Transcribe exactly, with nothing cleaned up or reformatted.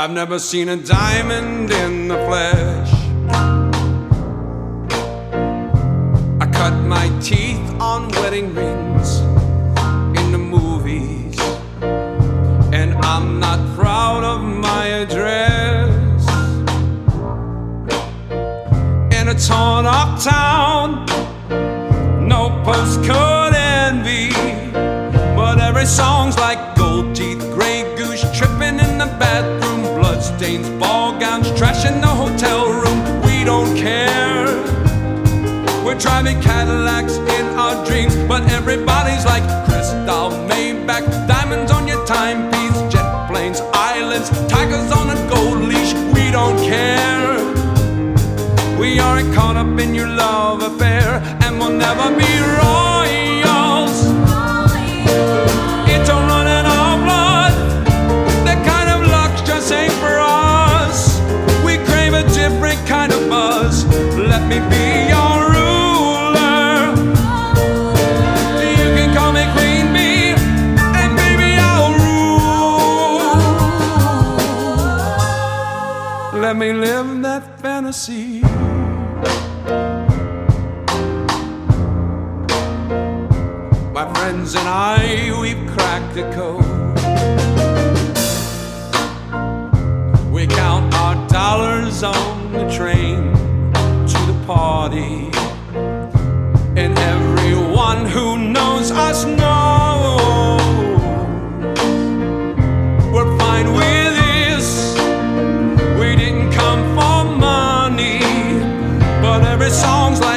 I've never seen a diamond in the flesh. I cut my teeth on wedding rings in the movies, and I'm not proud of my address. In a torn up town, no postcode envy, but every song's like gold teeth, gray goose tripping in the bathroom, bloodstains, ball gowns, trash in the hotel room. We don't care. We're driving Cadillacs in our dreams, but everybody's like Crystal, Maybach, diamonds on your timepiece, jet planes, islands, tigers on a gold leash. We don't care. We aren't caught up in your love affair, and we'll never be royals. It don't run in our blood. That kind of luck just ain't for us. We crave a different kind of buzz. Let me be your ruler. You can call me Queen Bee, and baby I'll rule. Let me live that fantasy. My friends and I, we've cracked the code. We count our dollars on the train to the party, and everyone who knows us knows we're fine with this. We didn't come for money, but every song's like